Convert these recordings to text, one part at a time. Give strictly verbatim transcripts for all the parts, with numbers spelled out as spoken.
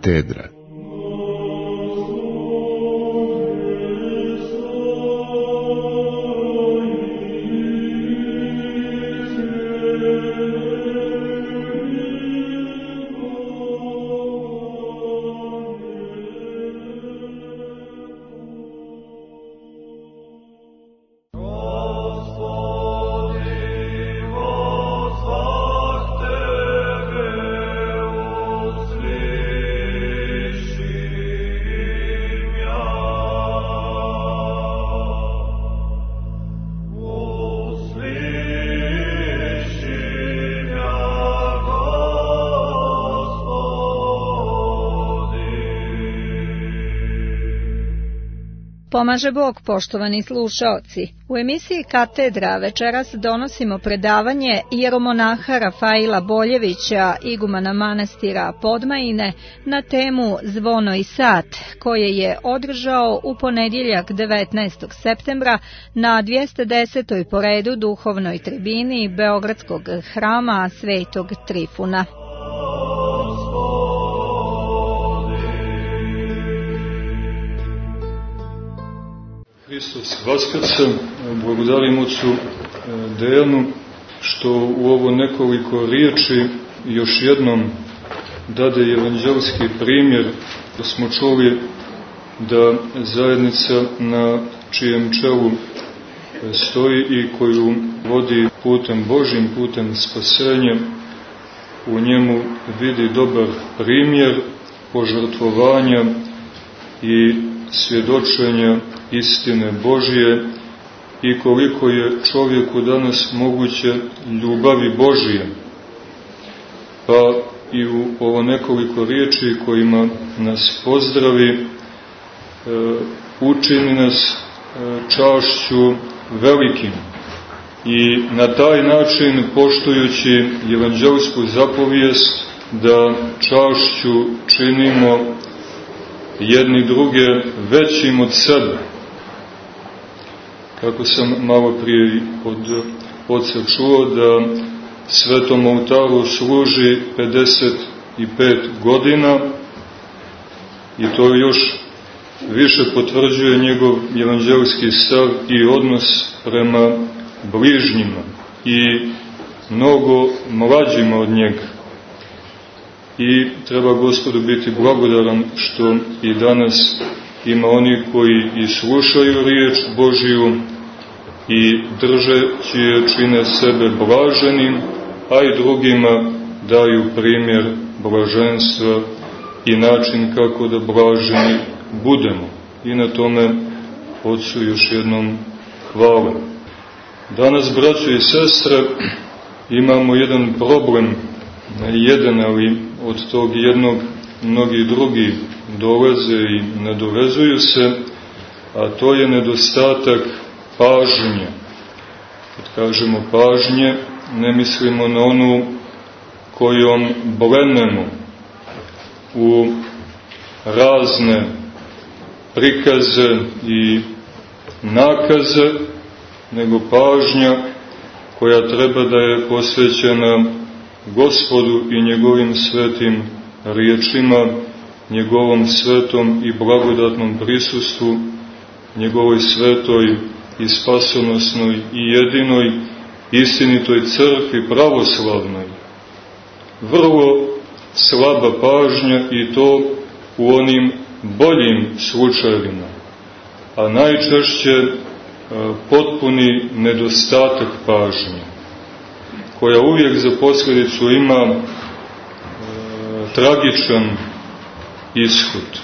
katedra. Pomaže Bog, poštovani slušaoci. U emisiji Katedra večeras donosimo predavanje jeromonaha Rafaila Boljevića, igumana manastira Podmajine, na temu Zvono i sat, koje je održao u ponedjeljak devetnaestog septembra na dvjesto desetoj po redu duhovnoj tribini Beogradskog hrama Svetog Trifuna. Hristos vaskrse, blagodarim Ocu Dejanu što u ovo nekoliko riječi još jednom dade evanđelski primjer, da smo čuli da zajednica na čijem čelu stoji i koju vodi putem Božjim, putem spasenja, u njemu vidi dobar primjer požrtvovanja i svjedočenja istine Božje i koliko je čovjeku danas moguće ljubavi Božje. Pa i u ovo nekoliko riječi kojima nas pozdravi, e, učini nas e, čašću velikim i na taj način, poštujući evanđelsku zapovijest da čašću činimo jedni druge većim od sebe. Kako sam malo prije od oca čuo da svetom oltaru služi pedeset pet godina i to još više potvrđuje njegov evanđelski stav i odnos prema bližnjima i mnogo mlađima od njega. I treba Gospodu biti blagodaran što i danas ima oni koji i slušaju riječ Božiju i držeći je čine sebe blaženim, a i drugima daju primjer blaženstva i način kako da blaženi budemo. I na tome Otcu još jednom hvala. Danas, braćo i sestre, imamo jedan problem, ne jedan, ali od tog jednog mnogi drugi dolaze i nadovezuju se, a to je nedostatak pažnje. Kad kažemo pažnje, ne mislimo na onu kojom blenemo u razne prikaze i nakaze, nego pažnja koja treba da je posvećena Gospodu i njegovim svetim riječima, njegovom svetom i blagodatnom prisustvu, njegovoj svetoj i spasonosnoj i jedinoj istinitoj crkvi pravoslavnoj. Vrlo slaba pažnja i to u onim boljim slučajevima, a najčešće potpuni nedostatak pažnje, koja uvijek za posljedicu ima e, tragičan ishod.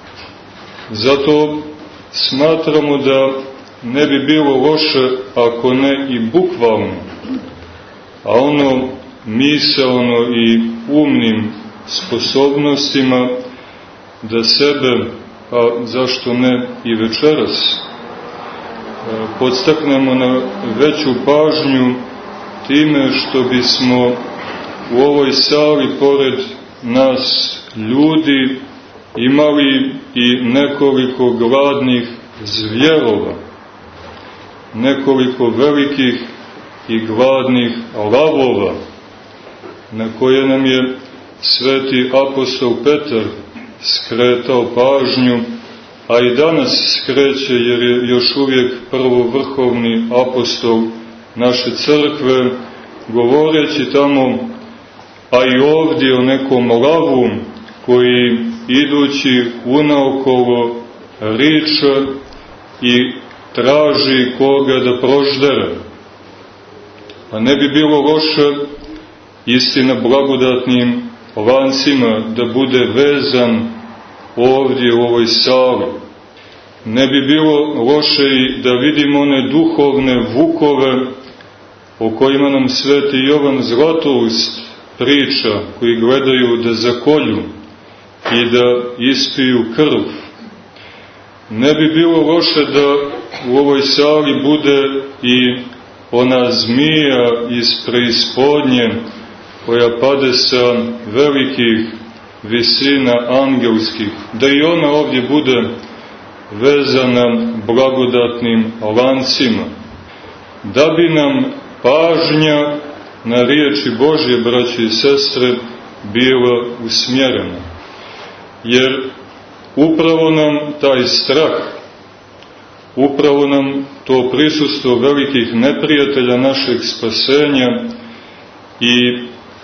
Zato smatramo da ne bi bilo loše, ako ne i bukvalno, a ono misaono i umnim sposobnostima, da sebe, a zašto ne i večeras, podstaknemo na veću pažnju time što bismo u ovoj sali pored nas ljudi imali i nekoliko gladnih zvjerova, nekoliko velikih i gladnih lavova, na koje nam je sveti apostol Petar skretao pažnju, a i danas skreće, jer je još uvijek prvovrhovni apostol naše crkve, govoreći tamo, a i ovdje o nekom lavu koji idući unaokolo riče i traži koga da proždere. A ne bi bilo loše, istina, blagodatnim lancima da bude vezan ovdje u ovoj sali. Ne bi bilo loše i da vidimo one duhovne vukove o kojima nam sveti Jovan Zlatoust priča, koji gledaju da zakolju i da ispiju krv. Ne bi bilo loše da u ovoj sali bude i ona zmija iz preispodnje koja pade sa velikih visina angelskih, da i ona ovdje bude vezana blagodatnim lancima, da bi nam pažnja na riječi Božje, braće i sestre, bila usmjerena. Jer upravo nam taj strah, upravo nam to prisustvo velikih neprijatelja našeg spasenja i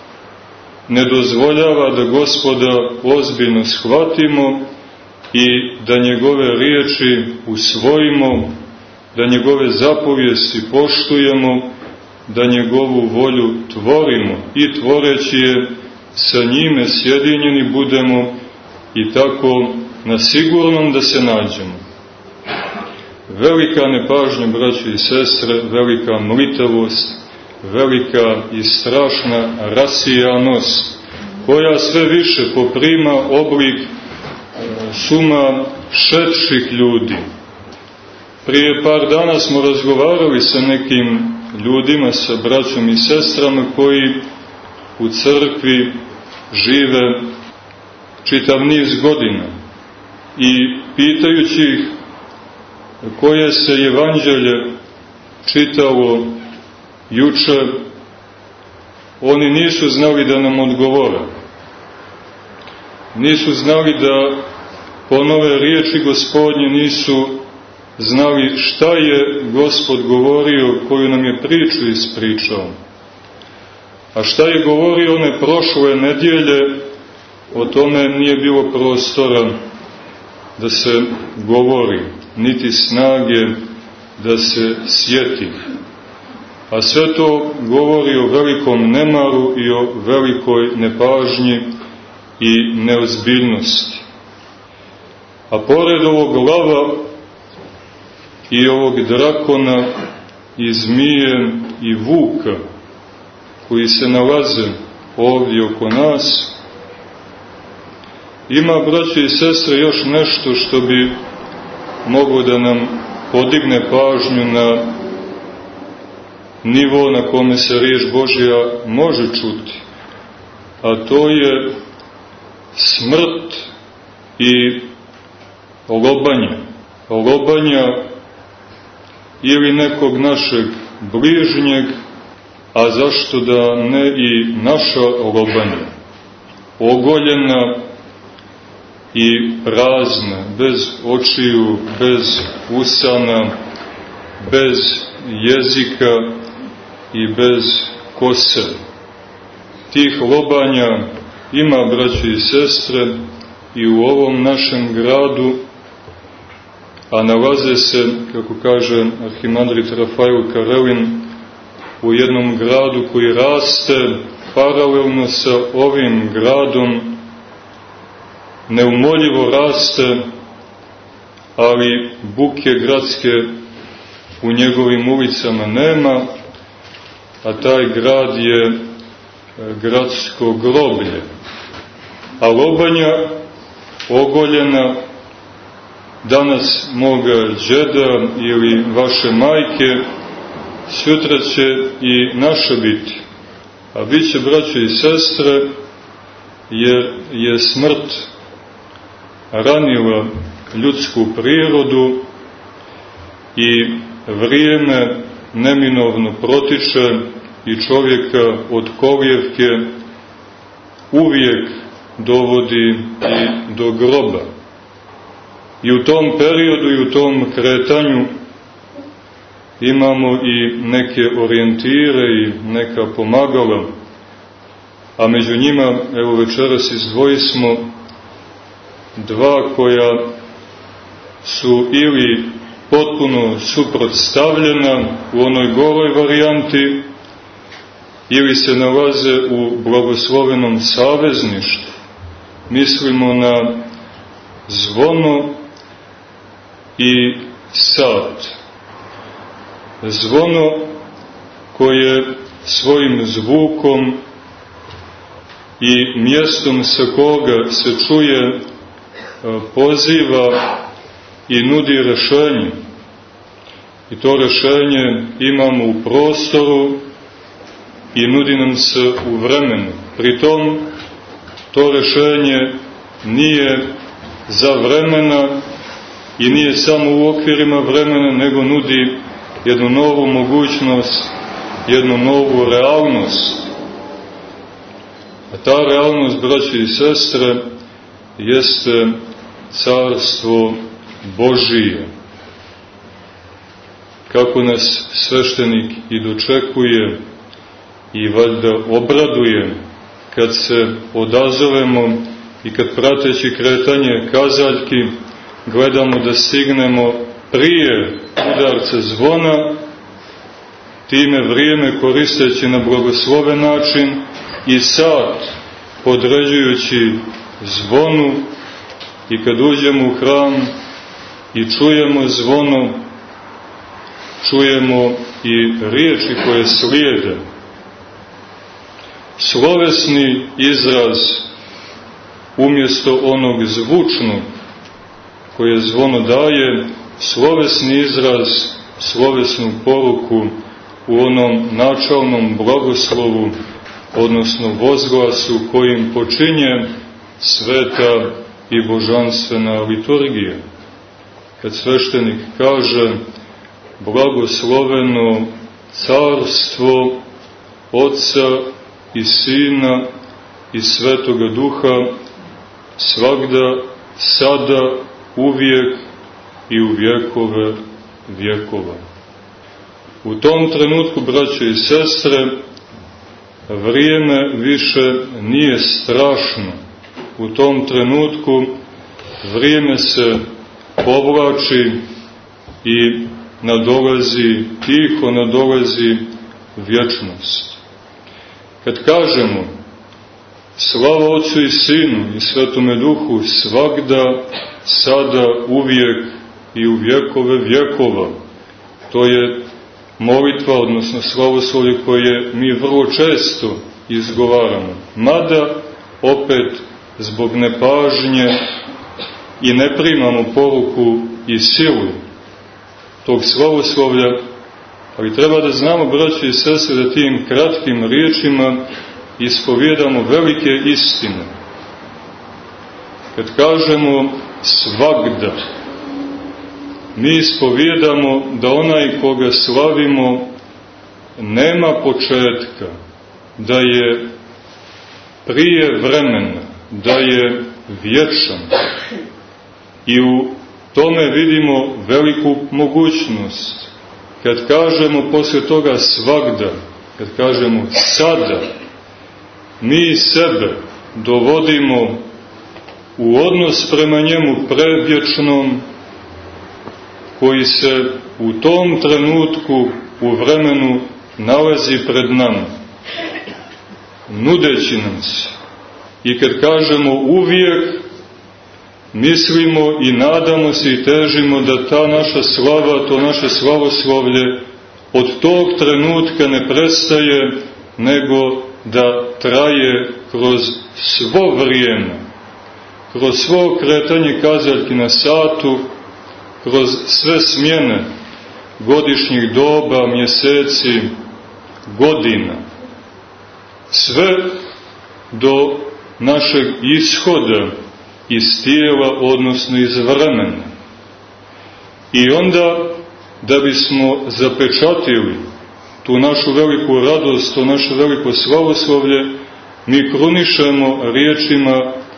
ne dozvoljava da Gospoda ozbiljno shvatimo i da njegove riječi usvojimo, da njegove zapovijesti poštujemo, da njegovu volju tvorimo i tvoreći je sa njime sjedinjeni budemo i tako na sigurnom da se nađemo. Velika nepažnja, braći i sestre, velika mlitavost, velika i strašna rasijanost, koja sve više poprima oblik suma šetših ljudi. Prije par dana smo razgovarali sa nekim ljudima, sa braćom i sestrama koji u crkvi žive čitav niz godina i pitajući ih koje se evanđelje čitalo juče, oni nisu znali da nam odgovore. Nisu znali da ponove riječi Gospodnje, nisu znali šta je Gospod govorio, koju nam je priču ispričao. A šta je govorio one prošle nedjelje, o tome nije bilo prostora da se govori, niti snage da se sjeti. A sve to govori o velikom nemaru i o velikoj nepažnji i neozbiljnosti. A pored ovog lava i ovog drakona i zmije i vuka koji se nalaze ovdje oko nas, ima, braće i sestre, još nešto što bi moglo da nam podigne pažnju na nivo na kome se riječ Božja može čuti, a to je smrt i lobanje. Lobanja ili nekog našeg bližnjeg, a zašto da ne i naša lobanja, ogoljena i prazna, bez očiju, bez usana, bez jezika i bez kose. Tih lobanja ima, braće i sestre, i u ovom našem gradu, a nalaze se, kako kaže arhimandrit Rafael Karelin, u jednom gradu koji raste paralelno sa ovim gradom, neumoljivo raste, ali buke gradske u njegovim ulicama nema, a taj grad je gradsko groblje. A lobanja ogoljena danas moga džeda ili vaše majke, sutra će i naša biti. A bit će, braćo i sestre, jer je smrt ranila ljudsku prirodu i vrijeme neminovno protiče i čovjeka od kolijevke uvijek dovodi i do groba. I u tom periodu i u tom kretanju imamo i neke orijentire i neka pomagala, a među njima, evo večeras izdvojismo dva koja su ili potpuno suprotstavljena u onoj goroj varijanti, ili se nalaze u blagoslovenom savezništvu. Mislimo na zvono i sat. Zvono koje svojim zvukom i mjestom sa koga se čuje poziva i nudi rešenje. I to rešenje imamo u prostoru i nudi nam se u vremenu. Pritom, to rešenje nije za vremena i nije samo u okvirima vremena, nego nudi jednu novu mogućnost, jednu novu realnost. A ta realnost, braći i sestre, jeste Carstvo Božije. Kako nas sveštenik i dočekuje i valjda obraduje kad se odazovemo i kad prateći kretanje kazaljki gledamo da stignemo prije udarca zvona, time vrijeme koristeći na blagosloven način i sat podređujući zvonu, i kad uđemo u hram i čujemo zvono, čujemo i riječi koje slijede. Slovesni izraz umjesto onog zvučnog koje zvono daje, slovesni izraz, slovesnu poruku u onom načalnom blagoslovu, odnosno vozglasu kojim počinje sveta i božanstvena liturgija. Kad sveštenik kaže blagosloveno carstvo Otca i Sina i Svetoga Duha, svagda, sada, uvijek i u vjekove vjekova. U tom trenutku, braće i sestre, vrijeme više nije strašno. U tom trenutku vrijeme se povlači i nadolazi, tiho nadolazi vječnost. Kad kažemo slava Otcu i Sinu i Svetome Duhu svagda, sada, uvijek i u vjekove vjekova, to je molitva, odnosno slavoslovlje koje mi vrlo često izgovaramo. Mada, opet, zbog nepažnje i ne primamo poruku i silu tog slavoslovlja, ali treba da znamo, braći i sestre, da tim kratkim riječima ispovjedamo velike istine. Kad kažemo svagda, mi ispovjedamo da onaj koga slavimo nema početka, da je prije vremena, da je vječan. I u tome vidimo veliku mogućnost. Kad kažemo poslije toga svagda, kad kažemo sada, mi sebe dovodimo u odnos prema njemu predvječnom, koji se u tom trenutku u vremenu nalazi pred nama, nudeći nam se. I kad kažemo uvijek, mislimo i nadamo se i težimo da ta naša slava, to naše slavoslovlje od tog trenutka ne prestaje, nego da traje kroz svo vrijeme, kroz svo kretanje kazaljki na satu, kroz sve smjene godišnjih doba, mjeseci, godina, sve do našeg ishoda iz tijela, odnosno iz vremena. I onda, da bismo zapečatili tu našu veliku radost, to naše veliko slavoslovlje, mi krunišemo riječima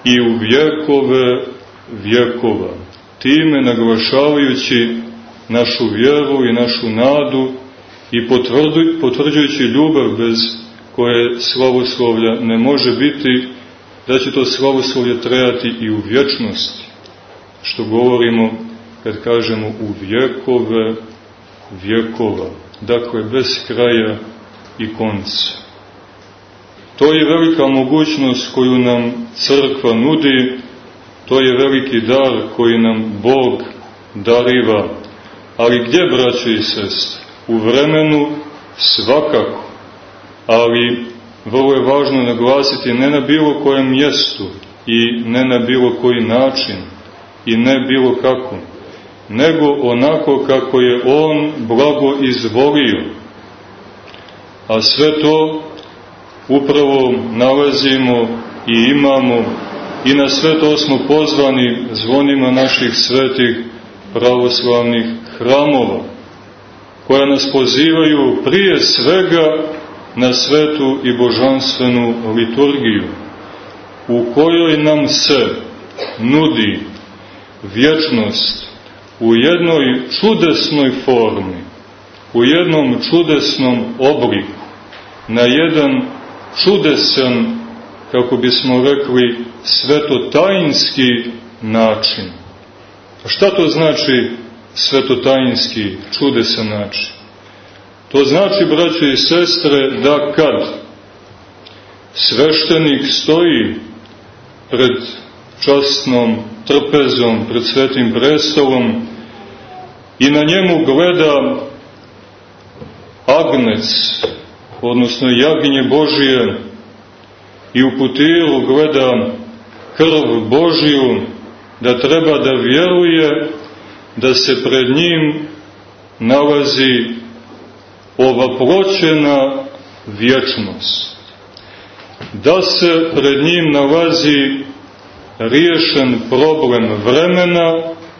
i u vjekove vjekova, time naglašavajući našu vjeru i našu nadu i potvrđujući ljubav bez koje slavoslovlja ne može biti, da će to slavoslovlje trajati i u vječnosti, što govorimo kad kažemo u vjekove vjekova, dakle bez kraja i konca. To je velika mogućnost koju nam crkva nudi, to je veliki dar koji nam Bog dariva. Ali gdje, braćo i sestre? U vremenu svakako, ali vrlo je važno naglasiti, ne na bilo kojem mjestu i ne na bilo koji način i ne bilo kako, nego onako kako je On blago izvolio. A sve to upravo nalazimo i imamo i na sve to smo pozvani zvonima naših svetih pravoslavnih hramova, koja nas pozivaju prije svega na svetu i božanstvenu liturgiju, u kojoj nam se nudi vječnost u jednoj čudesnoj formi, u jednom čudesnom obliku, na jedan čudesan, kako bismo rekli, svetotajinski način. A šta to znači svetotajinski, čudesan način? To znači, braćo i sestre, da kad sveštenik stoji pred časnom trpezom, pred svetim prestolom i na njemu gleda agnec, odnosno jaginje Božije, i u putiru gleda krv Božiju, da treba da vjeruje da se pred njim nalazi ovaploćena vječnost, da se pred njim nalazi riješen problem vremena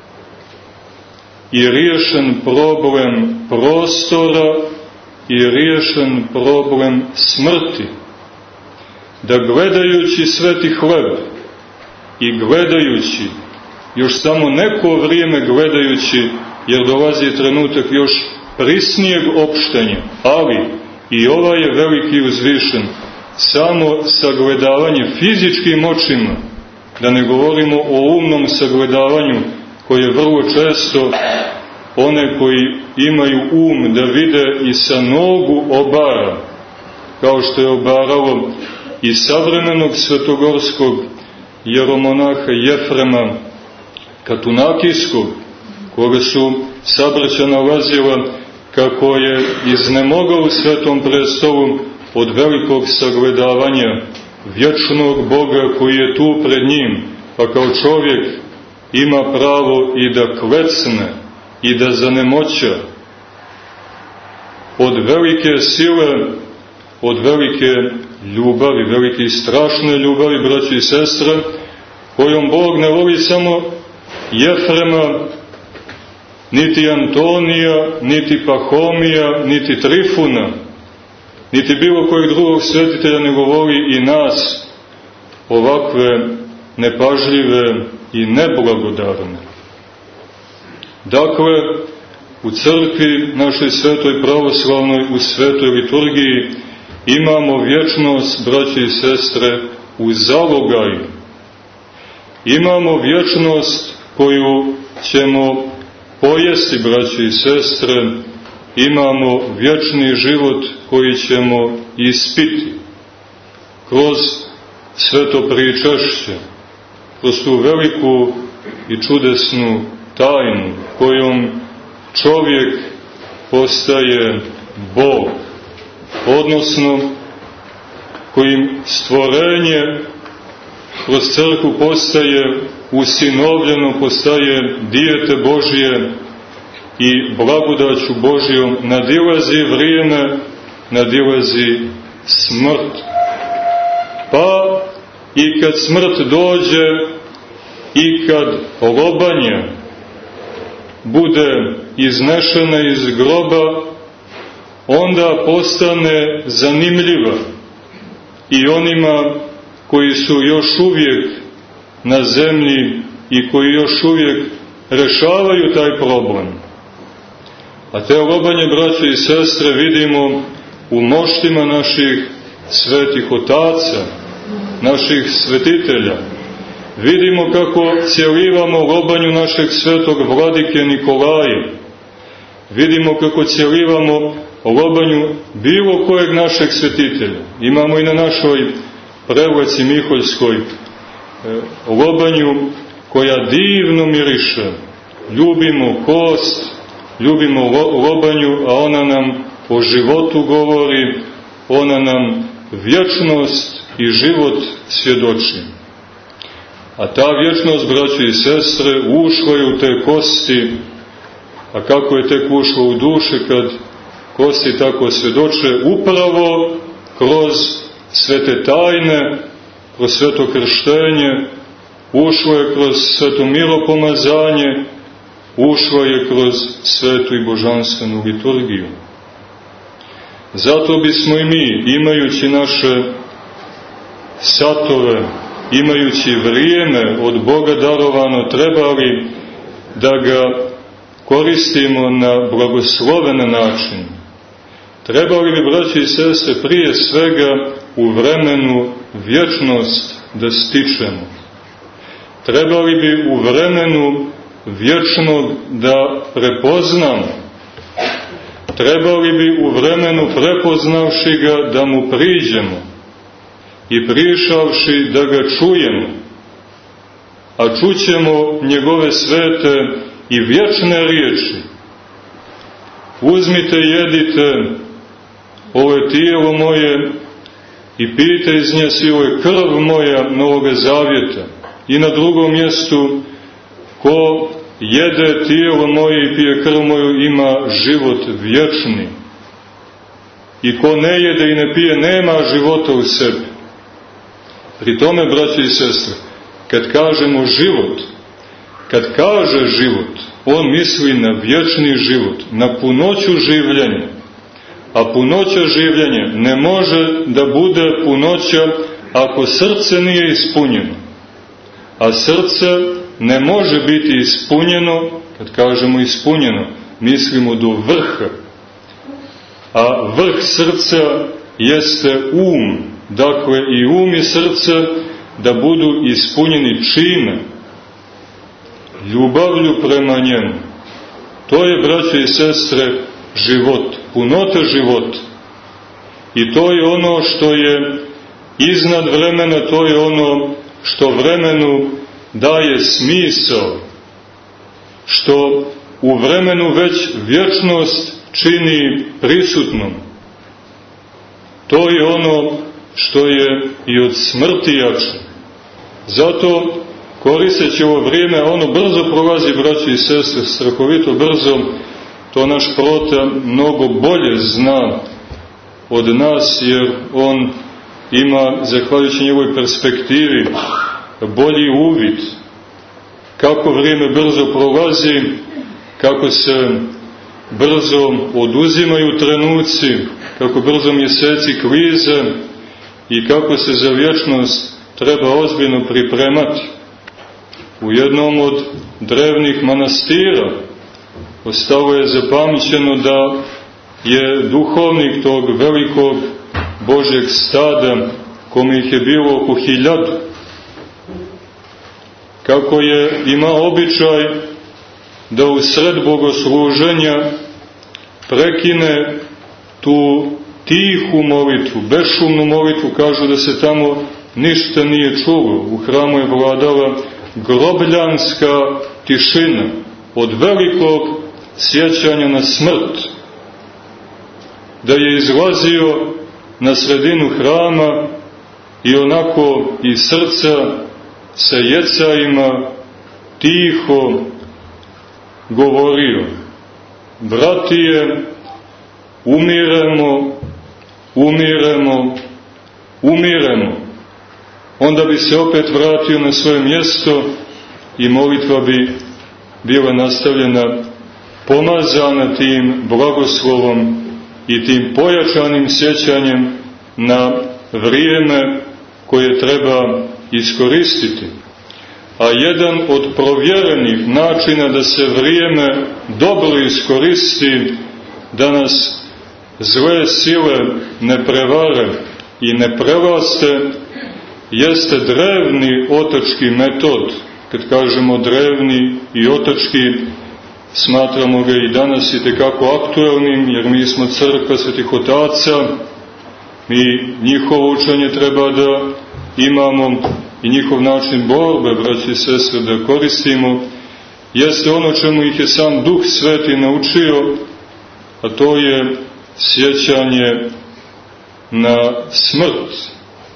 i riješen problem prostora i riješen problem smrti, da gledajući sveti hleb i gledajući, još samo neko vrijeme gledajući, jer dolazi trenutak još prisnijeg opštenja, ali i ovaj je veliki uzvišen, samo sagledavanje fizičkim očima, da ne govorimo o umnom sagledavanju, koje vrlo često one koji imaju um da vide i sa nogu obara, kao što je obaralo i savremenog svetogorskog jeromonaha Jefrema Katunakijskog, koga su sabraća nalazila kako je iznemogao u svetom prestolu od velikog sagledavanja vječnog Boga koji je tu pred njim, pa kao čovjek ima pravo i da klecne i da zanemoća od velike sile, od velike ljubavi, velike i strašne ljubavi, braći i sestre, kojom Bog ne voli samo Jefrema, niti Antonija, niti Pahomija, niti Trifuna, niti bilo kojeg drugog svetitelja, nego voli i nas, ovakve nepažljive i neblagodarne. Dakle, u crkvi našoj svetoj pravoslavnoj, u svetoj liturgiji, imamo vječnost, braći i sestre, u zalogaju. Imamo vječnost koju ćemo pojesti, braći i sestre, imamo vječni život koji ćemo ispiti kroz sveto pričašće, kroz tu veliku i čudesnu tajnu kojom čovjek postaje Bog, odnosno kojim stvorenje kroz crkvu postaje usinovljeno, postaje dijete Božije i blagodaću Božijom nadilazi vrijeme, nadilazi smrt. Pa i kad smrt dođe i kad lobanja bude iznešena iz groba, onda postane zanimljiva i onima koji su još uvijek na zemlji i koji još uvijek rešavaju taj problem. A te lobanje, braće i sestre, vidimo u moštima naših svetih otaca, naših svetitelja. Vidimo kako cjelivamo lobanju našeg svetog vladike Nikolaja. Vidimo kako cjelivamo lobanju bilo kojeg našeg svetitelja. Imamo i na našoj prevlaci Miholjskoj lobanju koja divno miriše. Ljubimo kost, ljubimo lobanju, a ona nam o životu govori, ona nam vječnost i život svjedoči. A ta vječnost, braći i sestre, ušla je u te kosti, a kako je tek ušla u duše kad kosti tako svjedoče, upravo kroz svete tajne, kroz sveto krštenje, ušla je kroz sveto miropomazanje, ušla je kroz svetu i božanstvenu liturgiju. Zato bismo i mi, imajući naše satove, imajući vrijeme od Boga darovano, trebali da ga koristimo na blagosloven način. Trebali bi, braći i sestre, prije svega u vremenu vječnost da stičemo. Trebali bi u vremenu vječnog da prepoznamo. Trebali bi u vremenu prepoznavši ga da mu priđemo i prišavši da ga čujemo. A čućemo njegove svete i vječne riječi. Uzmite, jedite, ovo je tijelo moje i pijte iz nje svi, ovo je krv moja Novoga Zavjeta. I na drugom mjestu, ko jede tijelo moje i pije krv moju ima život vječni. I ko ne jede i ne pije nema života u sebi. Pri tome, braći i sestre, kad kažemo život, kad kaže život, on misli na vječni život, na punoću življenja. A punoća življenja ne može da bude punoća ako srce nije ispunjeno. A srce ne može biti ispunjeno, kad kažemo ispunjeno, mislimo do vrha. A vrh srca jeste um, dakle i um i srce da budu ispunjeni čime? Ljubavlju prema njemu. To je, braće i sestre, život, punota života. I to je ono što je iznad vremena, to je ono što vremenu daje smisao, što u vremenu već vječnost čini prisutnom. To je ono što je i od smrti jače. Zato, koristeći ovo vrijeme, ono brzo prolazi, braći i sestre, strahovito brzo, to naš prota mnogo bolje zna od nas, jer on ima, zahvaljujući njegovoj perspektivi, bolji uvid kako vrijeme brzo prolazi, kako se brzo oduzimaju trenuci, kako brzo mjeseci klize i kako se za vječnost treba ozbiljno pripremati. U jednom od drevnih manastira ostalo je zapamćeno da je duhovnik tog velikog Božjeg stada, kome ih je bilo oko hiljadu, kako je imao običaj da u sred bogosluženja prekine tu tihu molitvu, bešumnu molitvu, kažu da se tamo ništa nije čulo. U hramu je vladala grobljanska tišina od velikog sjećanja na smrt, da je izlazio na sredinu hrama i onako iz srca sa jecajima tiho govorio: bratije, umiremo, umiremo, umiremo. Onda bi se opet vratio na svoje mjesto i molitva bi bila nastavljena, pomazana tim blagoslovom i tim pojačanim sjećanjem na vrijeme koje treba iskoristiti. a jedan od provjerenih načina da se vrijeme dobro iskoristi, da nas zle sile ne prevare i ne prevaste, jeste drevni otački metod. Kad kažemo drevni i otački, smatramo ga i danas i tekako aktuelnim, jer mi smo crkva svetih otaca, mi njihovo učenje treba da imamo i njihov način borbe, braći i sestre, da koristimo, jeste ono čemu ih je sam Duh Sveti naučio, a to je sjećanje na smrt.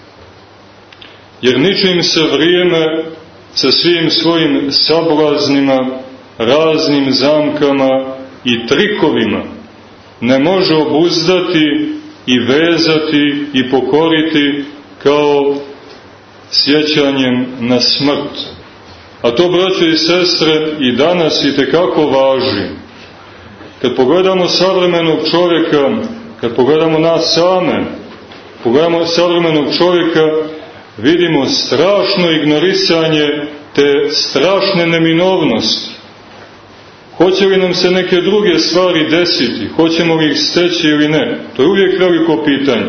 Jer ničim se vrijeme sa svim svojim sablaznima, raznim zamkama i trikovima ne može obuzdati i vezati i pokoriti kao sjećanjem na smrt. A to, braće i sestre, i danas i tekako važi. Kad pogledamo savremenog čovjeka, kad pogledamo nas same, pogledamo savremenog čovjeka, vidimo strašno ignorisanje te strašne neminovnosti. Hoće li nam se neke druge stvari desiti, hoćemo li ih steći ili ne, to je uvijek veliko pitanje.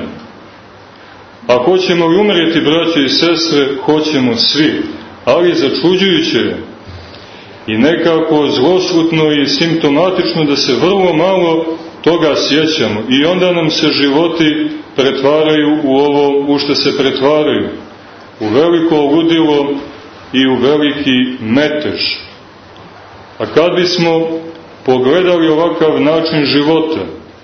A hoćemo li umrijeti, braće i sestre, hoćemo svi, ali začuđujuće je i nekako zloslutno i simptomatično da se vrlo malo toga sjećamo i onda nam se životi pretvaraju u ovo u što se pretvaraju, u veliko ludilo i u veliki metež. A kad bismo pogledali ovakav način života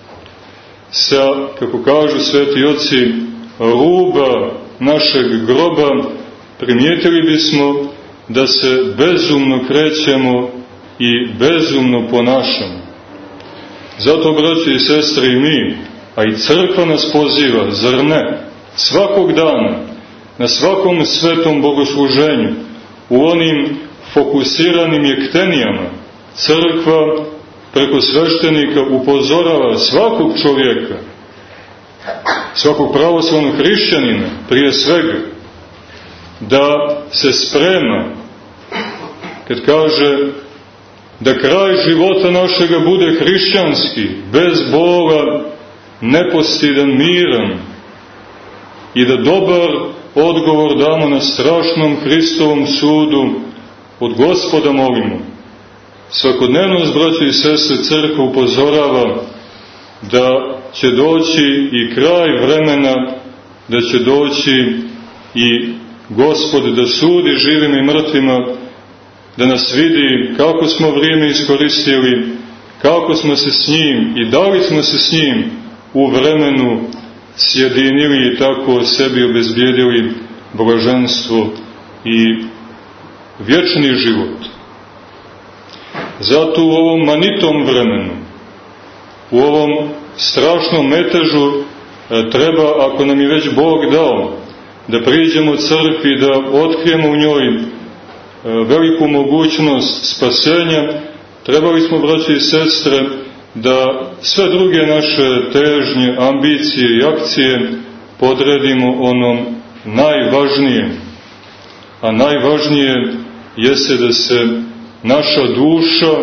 sa, kako kažu sveti oci, ruba našeg groba, primijetili bismo da se bezumno krećemo i bezumno ponašamo. Zato, braći i sestre, i mi, a i crkva nas poziva, zar ne, svakog dana, na svakom svetom bogosluženju, u onim fokusiranim jektenijama, crkva preko sveštenika upozorava svakog čovjeka, svakog pravoslavnog hrišćanina, prije svega, da se sprema, kad kaže da kraj života našega bude hrišćanski, bez bola, nepostidan, miran, i da dobar odgovor damo na strašnom Hristovom sudu od Gospoda molimo. Svakodnevno, braći i sestre, crkva upozorava da će doći i kraj vremena, da će doći i Gospod da sudi živim i mrtvima, da nas vidi kako smo vrijeme iskoristili, kako smo se s njim i da li smo se s njim u vremenu sjedinili i tako sebi obezbijedili blaženstvo i vječni život. Zato u ovom manitom vremenu, u ovom strašnom metežu treba, ako nam je već Bog dao, da priđemo crkvi, da otkrijemo u njoj veliku mogućnost spasenja, trebali smo, braće i sestre, da sve druge naše težnje, ambicije i akcije podredimo onom najvažnijem. A najvažnije jeste da se naša duša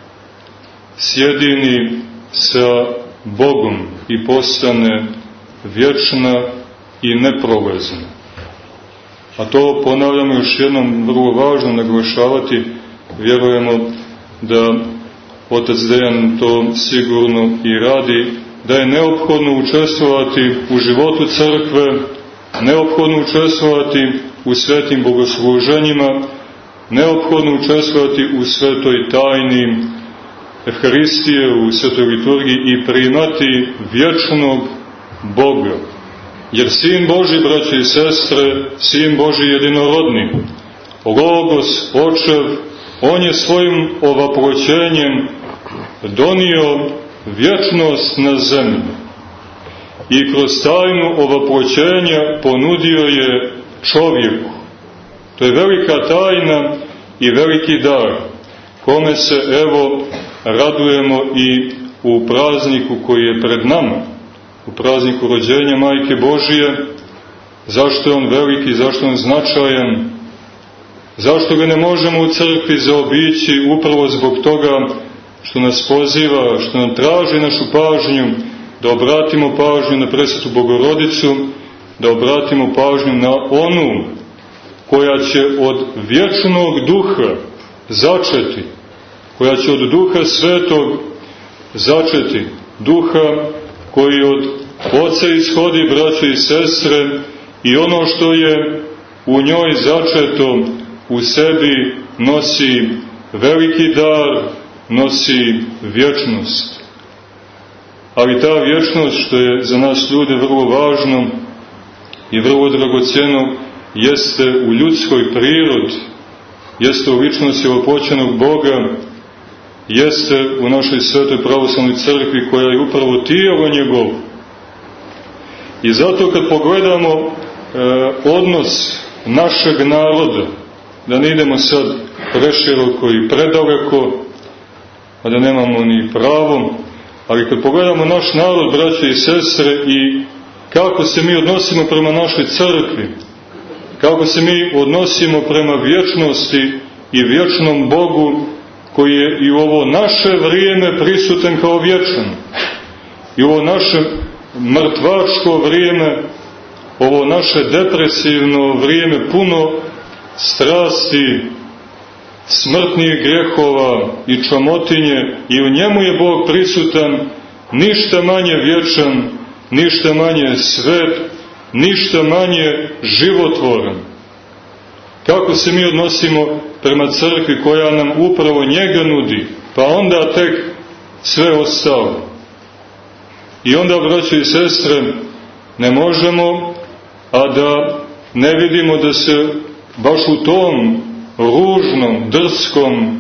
sjedini sa Bogom i postane vječna i neprolazna. A to, ponavljamo još jednom, vrlo važno naglašavati, vjerujemo da otac Dejan to sigurno i radi, da je neophodno učestvovati u životu crkve, neophodno učestvovati u svetim bogosluženjima, neophodno učestvovati u svetoj tajni Evharistije, u svetoj liturgiji i primati vječnog Boga. Jer Sin Božji, braći i sestre, Sin Božji jedinorodni, Logos, Očev, On je svojim ovaproćenjem donio vječnost na zemlju i kroz tajnu ovaproćenja ponudio je čovjeku. To je velika tajna i veliki dar, kome se, evo, radujemo i u prazniku koji je pred nama, u prazniku rođenja Majke Božije. Zašto je on veliki, zašto je on značajan? Zašto ga ne možemo u crkvi zaobići? Upravo zbog toga što nas poziva, što nam traži našu pažnju, da obratimo pažnju na Presvetu Bogorodicu, da obratimo pažnju na onu koja će od vječnog duha začeti, koja će od duha svetog začeti, duha koji od Oca ishodi, braćo i sestre, i ono što je u njoj začeto u sebi nosi veliki dar, nosi vječnost. Ali ta vječnost, što je za nas ljude vrlo važno i vrlo dragocjeno, jeste u ljudskoj prirodi, jeste u ličnosti ovopoćenog Boga, jeste u našoj svetoj pravoslavnoj crkvi koja je upravo tijelo njegovo. I zato kad pogledamo e, odnos našeg naroda, da ne idemo sad preširoko i predaleko, a da nemamo ni pravo, ali kad pogledamo naš narod, braće i sestre, i kako se mi odnosimo prema našoj crkvi, kako se mi odnosimo prema vječnosti i vječnom Bogu, koji je i u ovo naše vrijeme prisutan kao vječan, i u ovo naše mrtvačko vrijeme, ovo naše depresivno vrijeme, puno strasti, smrtnih grehova i čamotinje, i u njemu je Bog prisutan, ništa manje vječan, ništa manje svet, ništa manje životvoran. Kako se mi odnosimo prema crkvi koja nam upravo njega nudi, pa onda tek sve ostalo. I onda, braćo i sestre, ne možemo, a da ne vidimo da se baš u tom ružnom, drskom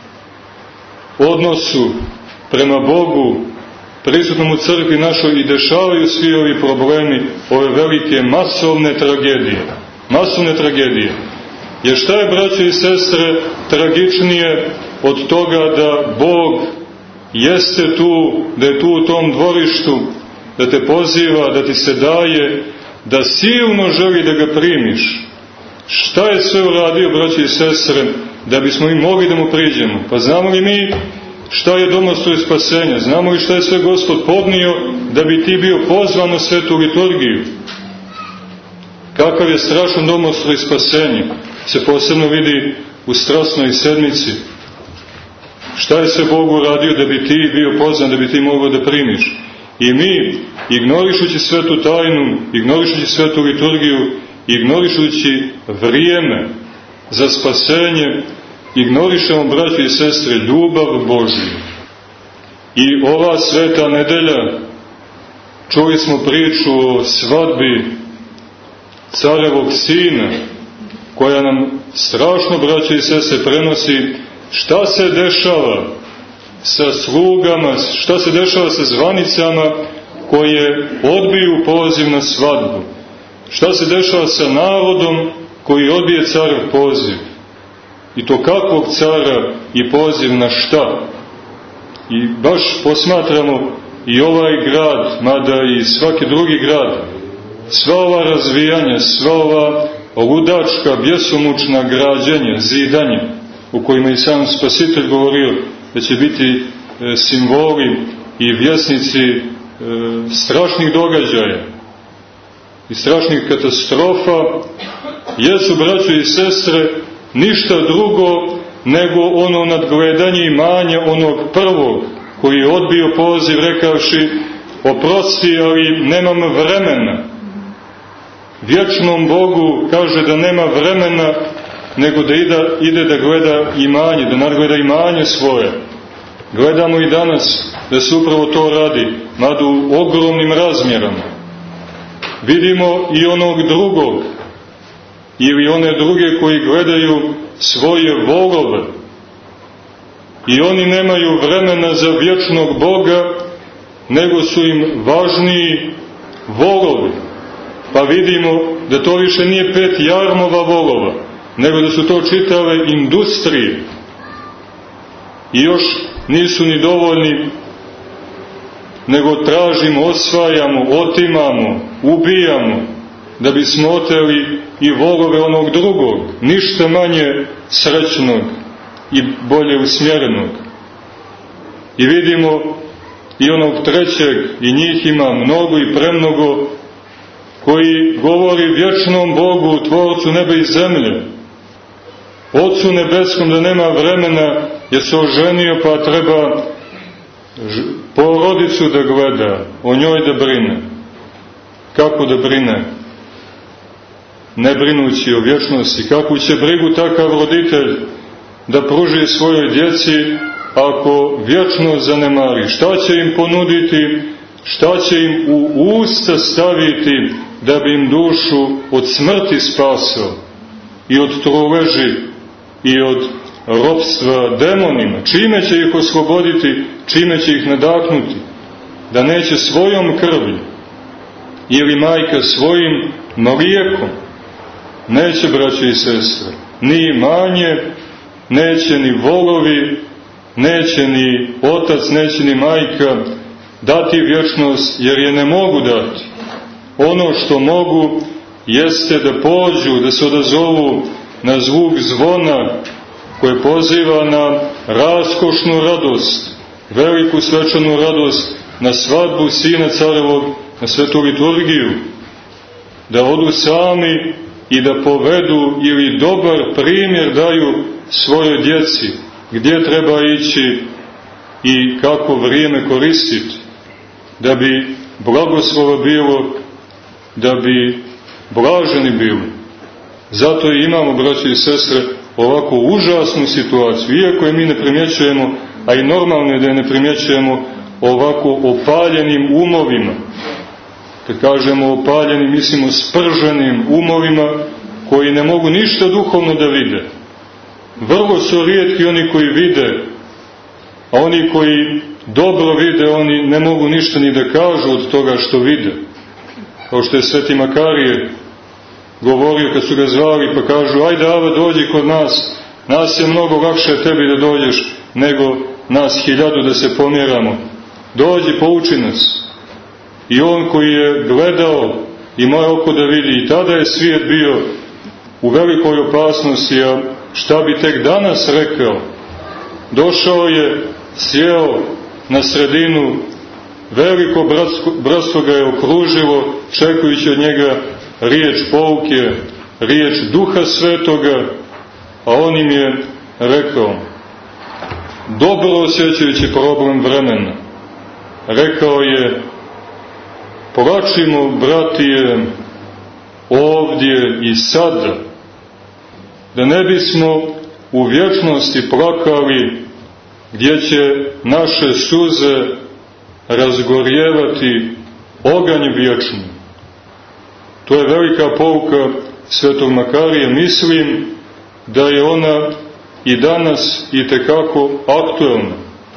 odnosu prema Bogu, prisutnom u crkvi našoj, i dešavaju svi ovi problemi, ove velike masovne tragedije. Masovne tragedije. Jer šta je, braćo i sestre, tragičnije od toga da Bog jeste tu, da je tu u tom dvorištu, da te poziva, da ti se daje, da silno želi da ga primiš? Šta je sve uradio, braći i sestre, da bismo i mogli da mu priđemo? Pa znamo li mi šta je domostroj spasenja? Znamo li šta je sve Gospod podnio da bi ti bio pozvan na svetu liturgiju? Kakav je strašan domostroj spasenja se posebno vidi u strasnoj sedmici. Šta je sve Bog uradio da bi ti bio pozvan, da bi ti mogao da primiš? I mi, ignorišući svetu tajnu, ignorišući svetu liturgiju, ignorišući vrijeme za spasenje, ignorišemo, braći i sestre, ljubav Božju. I ova sveta nedelja, čuli smo priču o svadbi carevog sina, koja nam strašno, braći i sestre, prenosi šta se dešava sa slugama, šta se dešava sa zvanicama koje odbiju poziv na svadbu. Šta se dešava sa narodom koji odbije carov poziv? I to kakvog cara i poziv na šta? I baš posmatramo i ovaj grad, mada i svaki drugi grad, sva ova razvijanja, sva ova ludačka, bjesomučna građenja, zidanja, u kojima i sam Spasitelj govorio da će biti e, simboli i vjesnici e, strašnih događaja i strašnih katastrofa, jesu, braćo i sestre, ništa drugo nego ono nadgledanje imanja onog prvog, koji je odbio poziv rekavši: oprosti, ali nemam vremena. Vječnom Bogu kaže da nema vremena, nego da ide, ide da gleda imanje, da nadgleda imanje svoje. Gledamo i danas da se upravo to radi, mada u ogromnim razmjerama. Vidimo i onog drugog, ili one druge koji gledaju svoje volove. I oni nemaju vremena za vječnog Boga, nego su im važniji volovi. Pa vidimo da to više nije pet jarmova volova, nego da su to čitave industrije. I još nisu ni dovoljni, nego tražimo, osvajamo, otimamo, ubijamo, da bismo oteli i volove onog drugog, ništa manje srećnog i bolje usmjerenog. I vidimo i onog trećeg, i njih ima mnogo i premnogo, koji govori vječnom Bogu, Tvorcu neba i zemlje, Otcu nebeskom, da nema vremena jer se oženio pa treba porodicu da gleda, o njoj da brine. Kako da brine? Ne brinući o vječnosti. Kakvu će brigu takav roditelj da pruži svojoj djeci ako vječnost zanemari? Šta će im ponuditi? Šta će im u usta staviti da bi im dušu od smrti spasao i od truleži i od ropstva demonima? Čime će ih osloboditi? Čime će ih nadahnuti? Da neće svojom krvlju ili majka svojim mlijekom? Neće, braće i sestre, ni imanje, neće ni volovi, neće ni otac, neće ni majka dati vječnost, jer je ne mogu dati. Ono što mogu jeste da pođu, da se odazovu na zvuk zvona koje poziva na raskošnu radost, veliku svečanu radost, na svadbu Sina Carevog, na svetu liturgiju, da odu sami i da povedu ili dobar primjer daju svojoj djeci, gdje treba ići i kako vrijeme koristiti, da bi blagoslova bilo, da bi blaženi bili. Zato i imamo, braće i sestre, ovako užasnu situaciju, iako je mi ne primjećujemo, a i normalno je da je ne primjećujemo, ovako opaljenim umovima. Kad kažemo opaljenim, mislimo sprženim umovima koji ne mogu ništa duhovno da vide. Vrlo su rijetki oni koji vide, a oni koji dobro vide, oni ne mogu ništa ni da kažu od toga što vide. Kao što je Sveti Makarije govorio kad su ga zvali, pa kažu: ajde, Ava, dođi kod nas, nas je mnogo lakše tebi da dođeš nego nas hiljadu da se pomjeramo. Dođi, pouči nas. I on koji je gledao, imao oko da vidi, i tada je svijet bio u velikoj opasnosti, a šta bi tek danas rekao? Došao je, sjeo na sredinu, veliko bratstvo, bratstvo ga je okružilo, čekujući od njega riječ pouke, riječ Duha Svetoga, a on im je rekao, dobro osjećajući problem vremena, rekao je: plačimo, bratije, ovdje i sada, da ne bismo u vječnosti plakali, gdje će naše suze razgorjevati oganj vječni. To je velika pouka Svetog Makarija. Mislim da je ona i danas itekako aktuelna.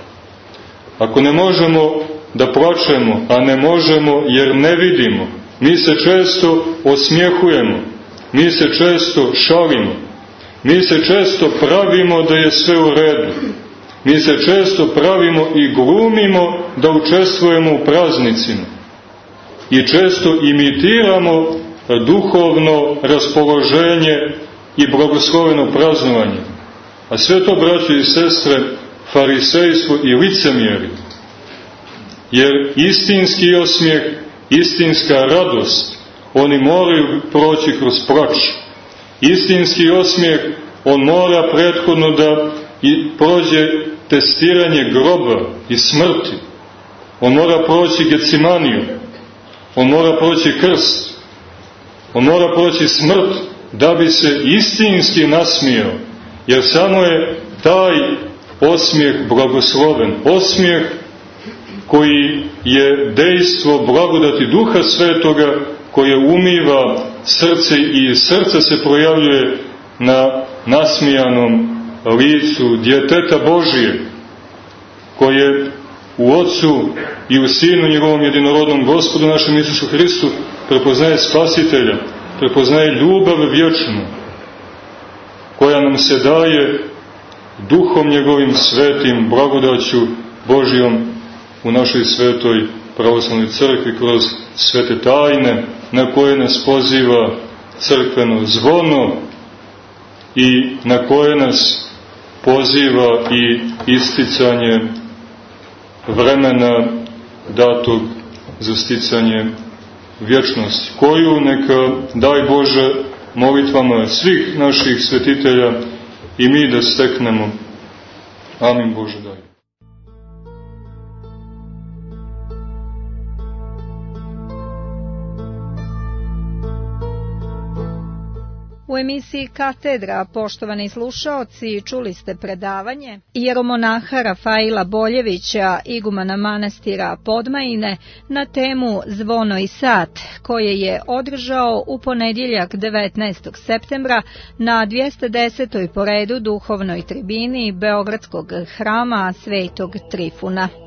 Ako ne možemo da plačemo, a ne možemo jer ne vidimo, mi se često osmjehujemo, mi se često šalimo, mi se često pravimo da je sve u redu, mi se često pravimo i glumimo da učestvujemo u praznicima i često imitiramo duhovno raspoloženje i blagosloveno praznovanje. A sve to, braće i sestre, farisejstvo i licemjerje. Jer istinski osmijeh, istinska radost, oni moraju proći kroz plač. Istinski osmijeh, on mora prethodno da i prođe testiranje groba i smrti. On mora proći Gecimaniju. On mora proći krst. On mora proći smrt da bi se istinski nasmijao. Jer samo je taj osmijeh blagosloven. Osmijeh koji je dejstvo blagodati Duha Svetoga, koje umiva srce i iz srca se projavljuje na nasmijanom licu djeteta Božije, koje u Otcu i u Sinu njegovom jedinorodnom Gospodu našem Isusu Hristu prepoznaje Spasitelja, prepoznaje ljubav vječnu, koja nam se daje Duhom njegovim svetim, blagodaću Božijom u našoj svetoj pravoslavnoj crkvi kroz svete tajne, na koje nas poziva crkveno zvono i na koje nas poziva i isticanje vremena datog za sticanje vječnosti, koju neka, daj Bože, molitvama svih naših svetitelja i mi da steknemo. Amin Bože daj. U emisiji Katedra, poštovani slušaoci, čuli ste predavanje jeromonaha Rafaila Boljevića, igumana manastira Podmajine, na temu Zvono i sat, koje je održao u ponedjeljak devetnaestog septembra na dvjesto desetoj po redu duhovnoj tribini Beogradskog hrama Svetog Trifuna.